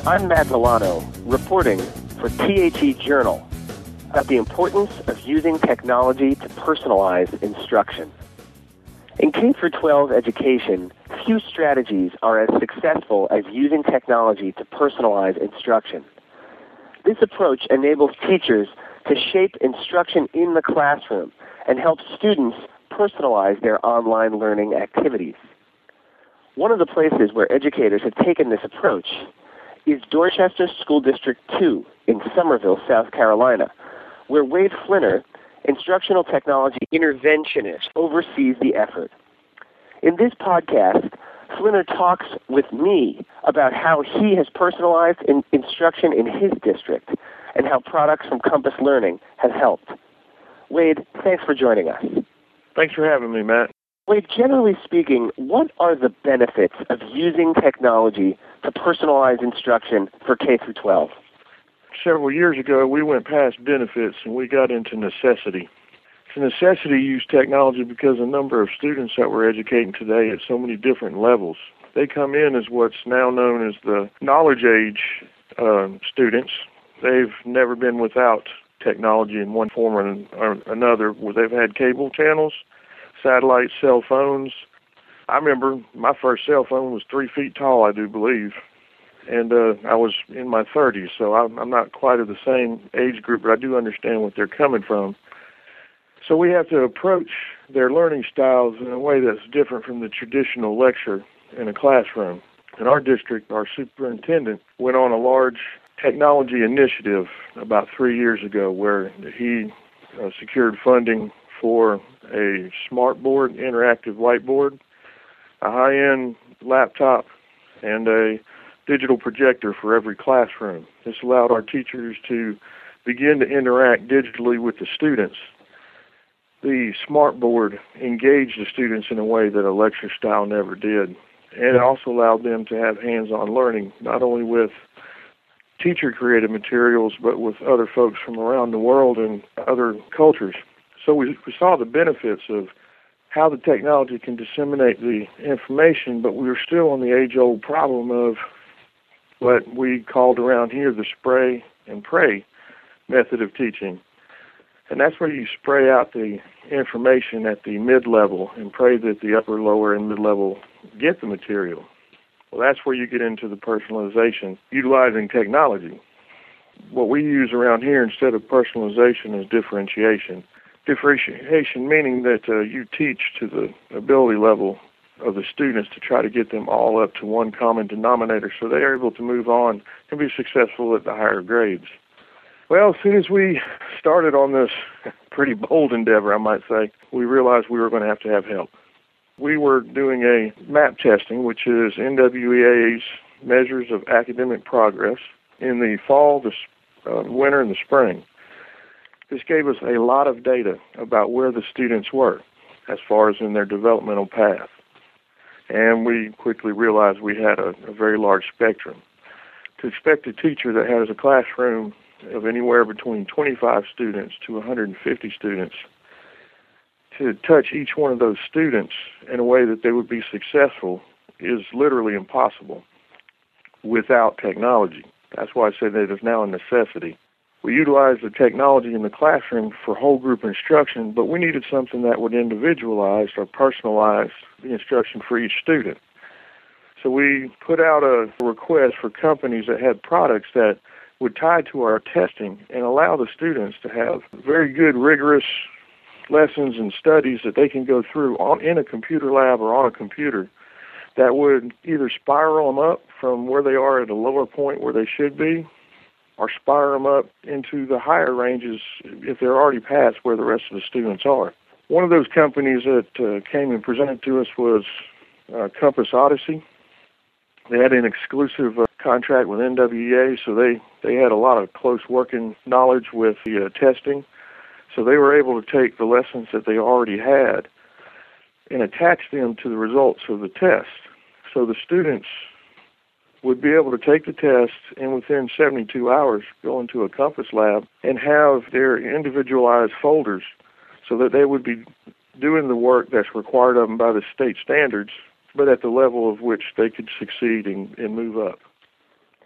I'm Matt Milano, reporting for THE Journal about the importance of using technology to personalize instruction. In K-12 education, few strategies are as successful as using technology to personalize instruction. This approach enables teachers to shape instruction in the classroom and help students personalize their online learning activities. One of the places where educators have taken this approach is Dorchester School District 2 in Summerville, South Carolina, where Wade Flinner, instructional technology interventionist, oversees the effort. In this podcast, Flinner talks with me about how he has personalized instruction in his district and how products from Compass Learning have helped. Wade, thanks for joining us. Thanks for having me, Matt. Wade, generally speaking, what are the benefits of using technology to personalize instruction for K-12? Several years ago, we went past benefits and we got into necessity. It's a necessity to use technology because the number of students that we're educating today at so many different levels. They come in as what's now known as the knowledge age students. They've never been without technology in one form or another, where they've had cable channels, satellite, cell phones. I remember my first cell phone was 3 feet tall, I do believe, and I was in my 30s, so I'm not quite of the same age group, but I do understand what they're coming from. So we have to approach their learning styles in a way that's different from the traditional lecture in a classroom. In our district, our superintendent went on a large technology initiative about 3 years ago where he secured funding for a smart board, interactive whiteboard, a high-end laptop, and a digital projector for every classroom. This allowed our teachers to begin to interact digitally with the students. The smart board engaged the students in a way that a lecture style never did, and it also allowed them to have hands-on learning, not only with teacher-created materials, but with other folks from around the world and other cultures. So we saw the benefits of how the technology can disseminate the information, but we were still on the age-old problem of what we called around here the spray and pray method of teaching. And that's where you spray out the information at the mid-level and pray that the upper, lower, and mid-level get the material. Well, that's where you get into the personalization, utilizing technology. What we use around here instead of personalization is differentiation. Differentiation meaning that you teach to the ability level of the students to try to get them all up to one common denominator so they are able to move on and be successful at the higher grades. Well, as soon as we started on this pretty bold endeavor, I might say, we realized we were going to have help. We were doing a MAP testing, which is NWEA's measures of academic progress, in the fall, the winter, and the spring. This gave us a lot of data about where the students were as far as in their developmental path. And we quickly realized we had a very large spectrum. To expect a teacher that has a classroom of anywhere between 25 students to 150 students to touch each one of those students in a way that they would be successful is literally impossible without technology. That's why I say that it is now a necessity. We utilize the technology in the classroom for whole group instruction, but we needed something that would individualize or personalize the instruction for each student. So we put out a request for companies that had products that would tie to our testing and allow the students to have very good, rigorous lessons and studies that they can go through in a computer lab or on a computer that would either spiral them up from where they are at a lower point where they should be, or spiral them up into the higher ranges if they're already past where the rest of the students are. One of those companies that came and presented to us was Compass Odyssey. They had an exclusive contract with NWEA, so they had a lot of close working knowledge with the testing. So they were able to take the lessons that they already had and attach them to the results of the test. So the students would be able to take the test and within 72 hours go into a Compass lab and have their individualized folders so that they would be doing the work that's required of them by the state standards, but at the level of which they could succeed and move up.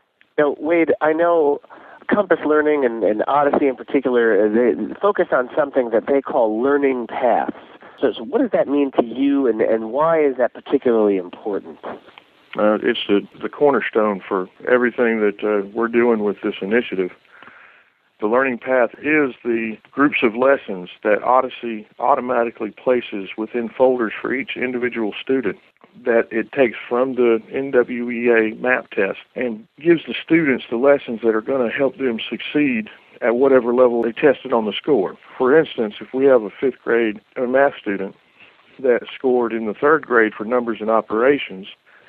Now, Wade, I know Compass Learning and Odyssey in particular, they focus on something that they call learning paths. So what does that mean to you, and why is that particularly important? It's the cornerstone for everything that we're doing with this initiative. The learning path is the groups of lessons that Odyssey automatically places within folders for each individual student that it takes from the NWEA MAP test and gives the students the lessons that are going to help them succeed at whatever level they tested on the score. For instance, if we have a fifth grade math student that scored in the third grade for numbers and operations,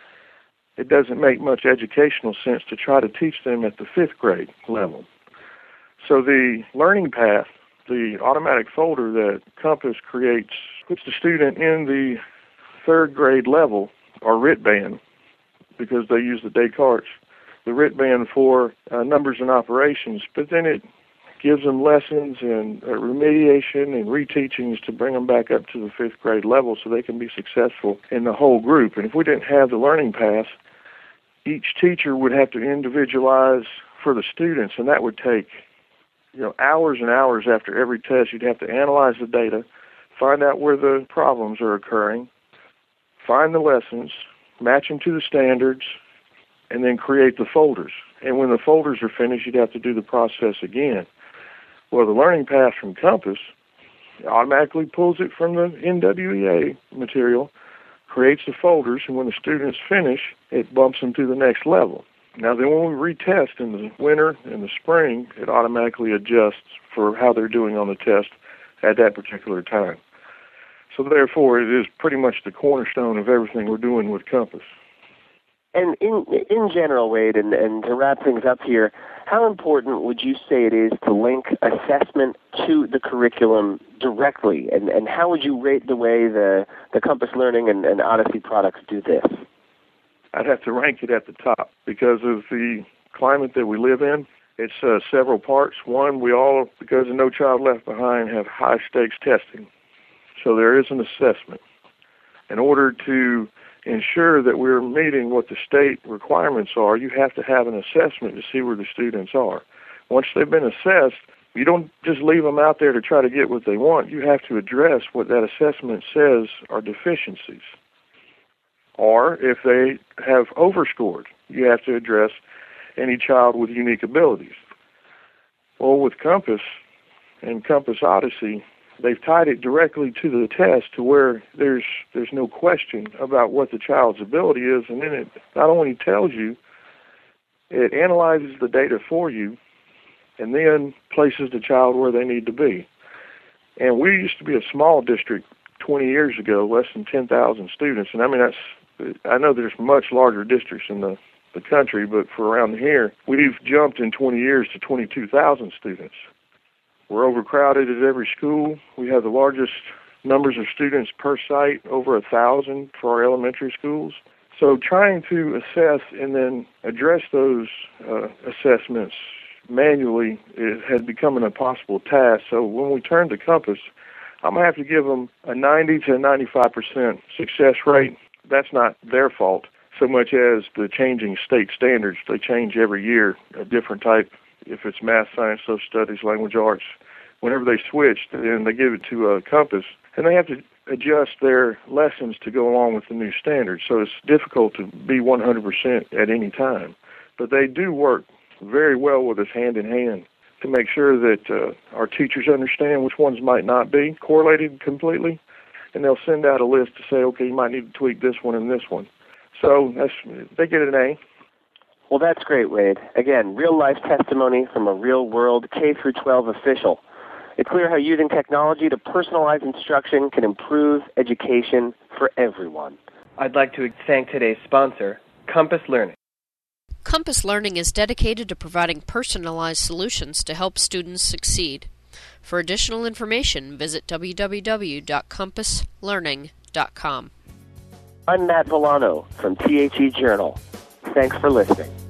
it doesn't make much educational sense to try to teach them at the fifth grade level. So the learning path, the automatic folder that Compass creates, puts the student in the third grade level, or RIT band, because they use the Descartes, the RIT band for numbers and operations, but then it gives them lessons and remediation and reteachings to bring them back up to the fifth grade level so they can be successful in the whole group. And if we didn't have the learning path, each teacher would have to individualize for the students, and that would take hours and hours after every test. You'd have to analyze the data, find out where the problems are occurring, find the lessons, match them to the standards, and then create the folders. And when the folders are finished, you'd have to do the process again. Well, the learning path from Compass automatically pulls it from the NWEA material, creates the folders, and when the students finish, it bumps them to the next level. Now, then when we retest in the winter and the spring, it automatically adjusts for how they're doing on the test at that particular time. So therefore, it is pretty much the cornerstone of everything we're doing with Compass. And in general, Wade, and to wrap things up here, how important would you say it is to link assessment to the curriculum directly? And how would you rate the way the Compass Learning and Odyssey products do this? I'd have to rank it at the top because of the climate that we live in. It's several parts. One, we all, because of No Child Left Behind, have high-stakes testing. So there is an assessment. In order to ensure that we're meeting what the state requirements are, you have to have an assessment to see where the students are. Once they've been assessed, you don't just leave them out there to try to get what they want. You have to address what that assessment says are deficiencies. Or if they have overscored, you have to address any child with unique abilities. Well, with Compass and Compass Odyssey, they've tied it directly to the test to where there's no question about what the child's ability is, and then it not only tells you, it analyzes the data for you, and then places the child where they need to be. And we used to be a small district 20 years ago, less than 10,000 students, and I know there's much larger districts in the country, but for around here, we've jumped in 20 years to 22,000 students. We're overcrowded at every school. We have the largest numbers of students per site, over 1,000 for our elementary schools. So trying to assess and then address those assessments manually has become an impossible task. So when we turn to Compass, I'm going to have to give them a 90 to 95% success rate. That's not their fault so much as the changing state standards. They change every year, a different type. If it's math, science, social studies, language arts, whenever they switch, then they give it to Compass, and they have to adjust their lessons to go along with the new standards. So it's difficult to be 100% at any time. But they do work very well with us hand in hand to make sure that our teachers understand which ones might not be correlated completely, and they'll send out a list to say, okay, you might need to tweak this one and this one. So they get an A. Well, that's great, Wade. Again, real-life testimony from a real-world K-12 official. It's clear how using technology to personalize instruction can improve education for everyone. I'd like to thank today's sponsor, Compass Learning. Compass Learning is dedicated to providing personalized solutions to help students succeed. For additional information, visit www.compasslearning.com. I'm Matt Villano from THE Journal. Thanks for listening.